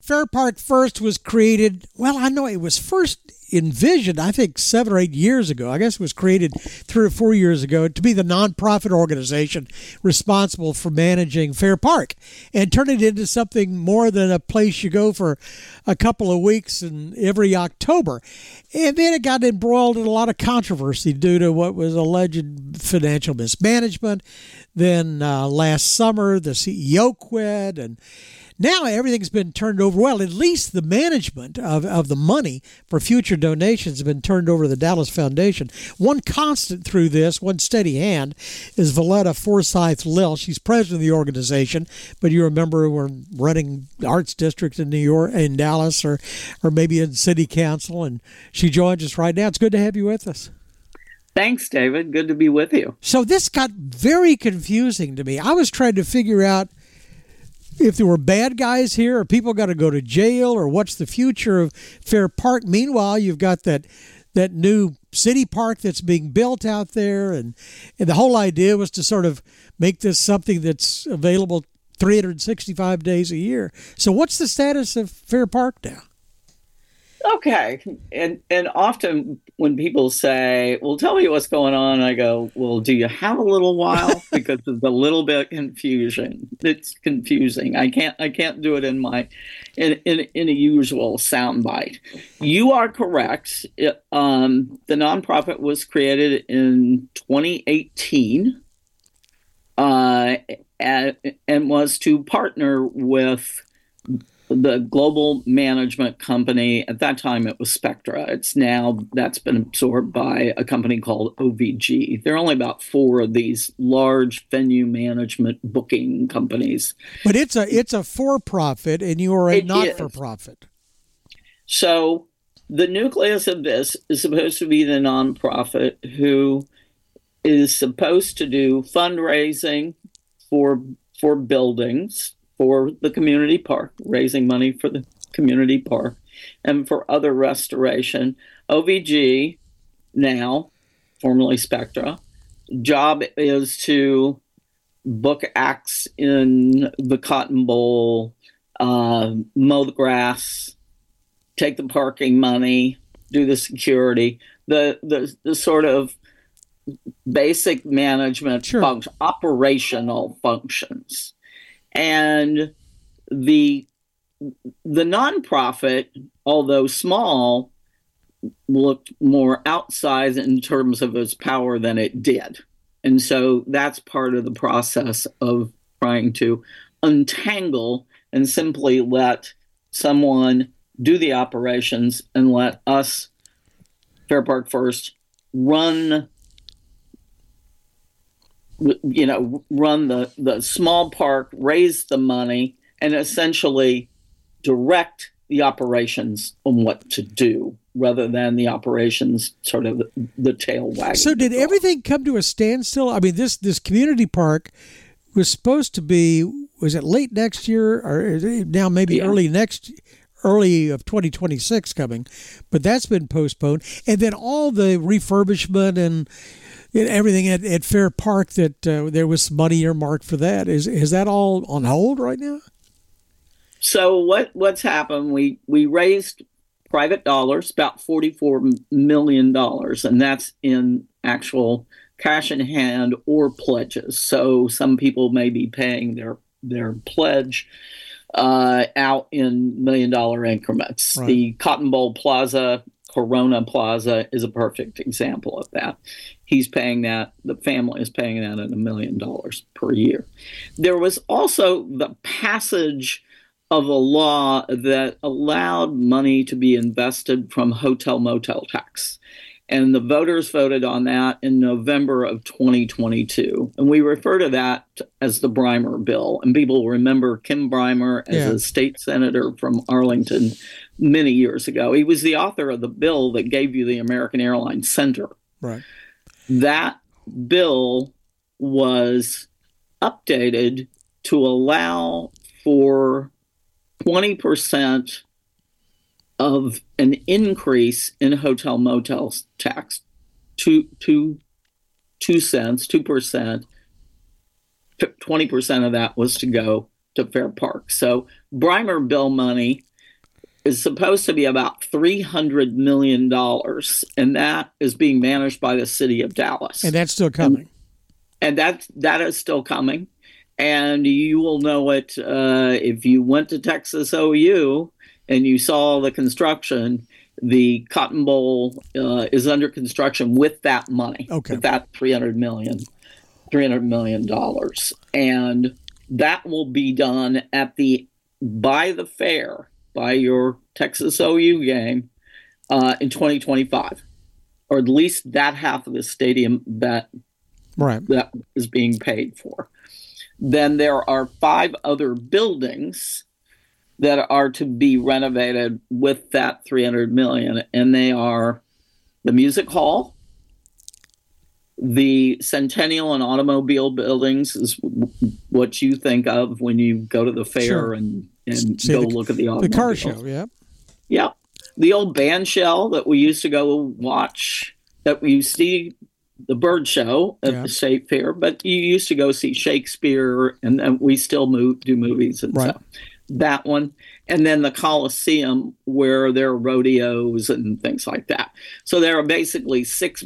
Fair Park First was created, well, I know it was first envisioned, I think 7 or 8 years ago. I guess it was created 3 or 4 years ago to be the nonprofit organization responsible for managing Fair Park and turn it into something more than a place you go for a couple of weeks in every October. And then it got embroiled in a lot of controversy due to what was alleged financial mismanagement. Then last summer, the CEO quit, and now everything's been turned over. Well, at least the management of the money for future donations has been turned over to the Dallas Foundation. One constant through this, one steady hand, is Valletta Forsyth Lill. She's president of the organization, but you remember we're running Arts District in New York, in Dallas, or maybe in City Council, and she joins us right now. It's good to have you with us. Thanks, David. Good to be with you. So this got very confusing to me. I was trying to figure out if there were bad guys here, or people got to go to jail, or what's the future of Fair Park. Meanwhile, you've got that new city park that's being built out there, and the whole idea was to sort of make this something that's available 365 days a year. So what's the status of Fair Park now? Okay. And often when people say, well, tell me what's going on, I go, well, do you have a little while? Because it's a little bit confusion. It's confusing. I can't do it in a usual soundbite. You are correct. The nonprofit was created in 2018 and was to partner with the global management company. At that time, it was Spectra. That's been absorbed by a company called OVG. There are only about 4 of these large venue management booking companies. But it's a for-profit, and you are a not-for-profit. So the nucleus of this is supposed to be the nonprofit who is supposed to do fundraising for buildings, for the community park, raising money for the community park, and for other restoration. OVG, now formerly Spectra, job is to book acts in the Cotton Bowl, mow the grass, take the parking money, do the security, the sort of basic management function, operational functions. And the nonprofit, although small, looked more outsized in terms of its power than it did. And so that's part of the process of trying to untangle and simply let someone do the operations and let us, Fair Park First, run the small park, raise the money, and essentially direct the operations on what to do, rather than the operations sort of the tail wagging. So did everything come to a standstill? I mean, this community park was supposed to be, was it late next year, or now maybe early of 2026 coming, but that's been postponed. And then all the refurbishment and everything at Fair Park, that there was money earmarked for that. Is that all on hold right now? So what's happened? We raised private dollars, about $44 million, and that's in actual cash in hand or pledges. So some people may be paying their pledge out in $1 million increments. Right. The Cotton Bowl Plaza, Corona Plaza, is a perfect example of that. He's paying that, the family is paying that at $1 million per year. There was also the passage of a law that allowed money to be invested from hotel motel tax. And the voters voted on that in November of 2022. And we refer to that as the Brymer Bill. And people remember Kim Brymer as a state senator from Arlington many years ago. He was the author of the bill that gave you the American Airlines Center. Right. That bill was updated to allow for 20% of an increase in hotel motels tax, 2 cents, 2%. 20% of that was to go to Fair Park. So Brymer Bill money is supposed to be about $300 million, and that is being managed by the city of Dallas. And that's still coming. And that is still coming. And you will know it if you went to Texas OU and you saw the construction. The Cotton Bowl is under construction with that money, with that $300 million, and that will be done by the fair, by your Texas OU game in 2025, or at least that half of the stadium that is being paid for. Then there are 5 other buildings that are to be renovated with that $300 million, and they are the Music Hall, the Centennial and Automobile buildings is what you think of when you go to the fair and go look at the automobiles. The car show, yeah. Yeah. The old band shell that we used to go watch, that we see the bird show at the State Fair, but you used to go see Shakespeare, and we still do movies and stuff. That one, and then the Coliseum, where there are rodeos and things like that. So there are basically 6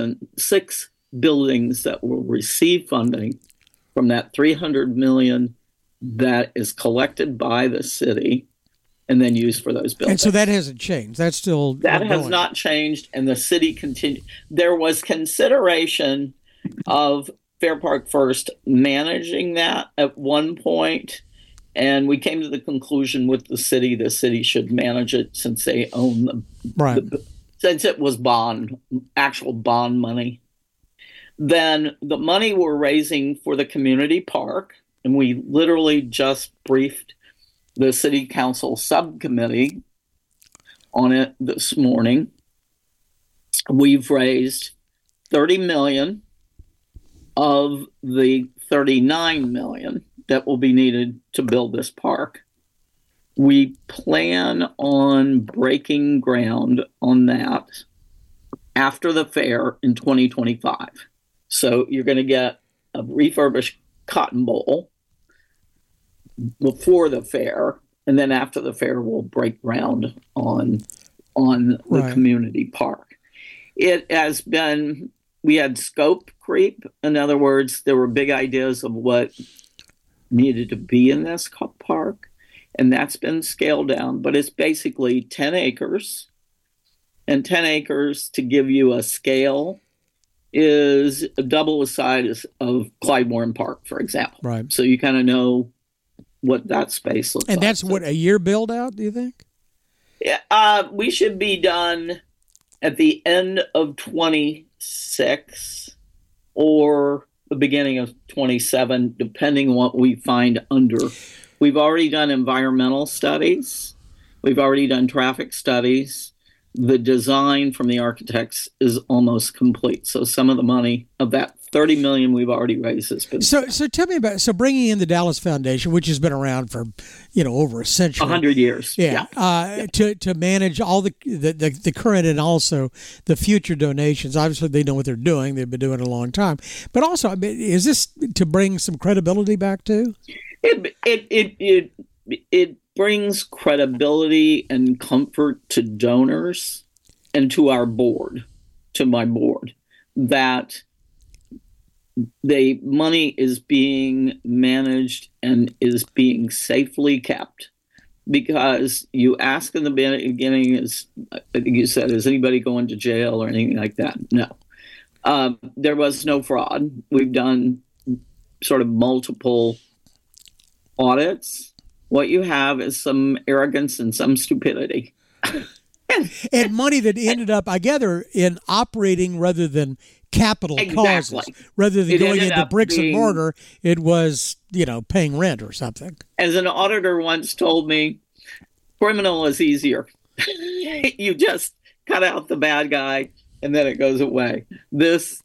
buildings that will receive funding from that $300 million that is collected by the city and then used for those buildings. And so that hasn't changed. That's still has not changed, and the city continued. There was consideration of Fair Park First managing that at one point. And we came to the conclusion with the city should manage it since they own since it was actual bond money. Then the money we're raising for the community park, and we literally just briefed the city council subcommittee on it this morning. We've raised $30 million of the $39 million that will be needed to build this park. We plan on breaking ground on that after the fair in 2025. So you're going to get a refurbished Cotton Bowl before the fair, and then after the fair we'll break ground on the community park. It has been, we had scope creep. In other words, there were big ideas of what needed to be in this park, and that's been scaled down, but it's basically 10 acres, and 10 acres, to give you a scale, is double the size of Clyde Warren Park, for example. Right. So you kind of know what that space looks like. And that's what, a year build out, do you think? Yeah, we should be done at the end of 26 or the beginning of 27, depending on what we find under. We've already done environmental studies. We've already done traffic studies. The design from the architects is almost complete. So some of the money of that $30 million we've already raised has been spent. So tell me about, bringing in the Dallas Foundation, which has been around for, over a century. 100 years. Yeah. To manage all the current and also the future donations. Obviously, they know what they're doing. They've been doing it a long time. But also, I mean, is this to bring some credibility back too? It brings credibility and comfort to donors and to our board, to my board, that the money is being managed and is being safely kept. Because you ask in the beginning, I think you said, is anybody going to jail or anything like that? No. There was no fraud. We've done sort of multiple audits. What you have is some arrogance and some stupidity. And money that ended up, I gather, in operating rather than capital causes. Rather than going into bricks and mortar, it was, paying rent or something. As an auditor once told me, criminal is easier. You just cut out the bad guy and then it goes away. This,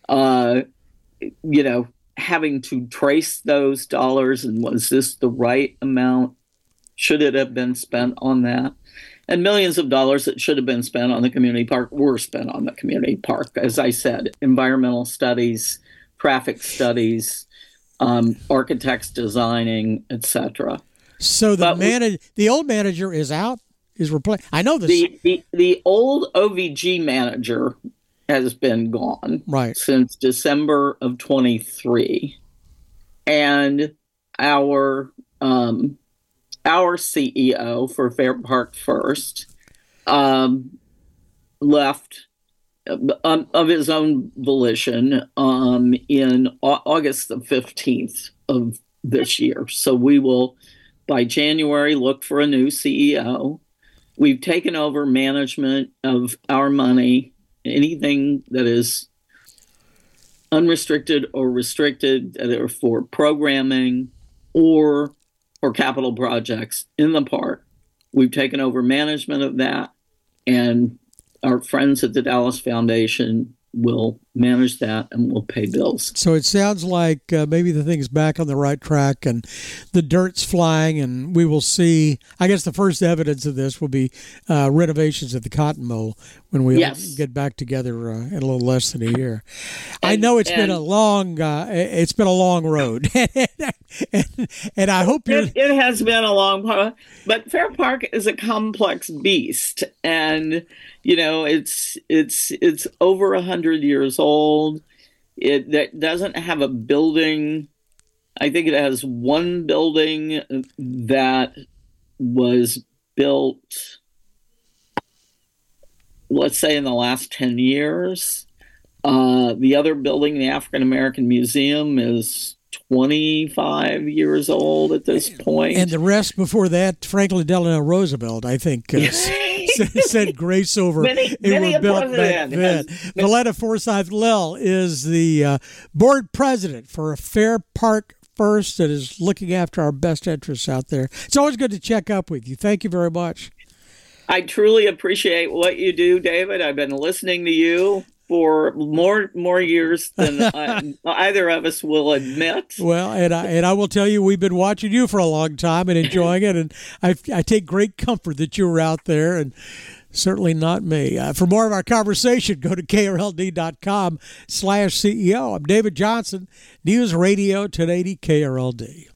having to trace those dollars, and was this the right amount? Should it have been spent on that? And millions of dollars that should have been spent on the community park were spent on the community park. As I said, environmental studies, traffic studies, architects designing, etc. So the old manager is out. is replaced. I know this. The old OVG manager has been gone since December of 23, and our CEO for Fair Park First left of his own volition in August the 15th of this year. So we will, by January, look for a new CEO. We've taken over management of our money, anything that is unrestricted or restricted, either for programming or for capital projects in the park. We've taken over management of that, and our friends at the Dallas Foundation will manage that and will pay bills. So it sounds like maybe the thing's back on the right track and the dirt's flying, and we will see. I guess the first evidence of this will be renovations at the Cotton Bowl when we get back together in a little less than a year. I know it's been a long road, and I hope it has been a long road. But Fair Park is a complex beast, and it's over 100 years old. It doesn't have a building. I think it has one building that was built, let's say, in the last 10 years. The other building, the African American Museum, is 25 years old at this point. And the rest before that, Franklin Delano Roosevelt, I think, said grace over many built back then. Valletta Forsyth Lill is the board president for Fair Park First that is looking after our best interests out there. It's always good to check up with you. Thank you very much. I truly appreciate what you do, David. I've been listening to you for more years than either of us will admit. Well, and I will tell you, we've been watching you for a long time and enjoying it, and I take great comfort that you were out there, and certainly not me. For more of our conversation, go to krld.com/CEO. I'm David Johnson, News Radio 1080 KRLD.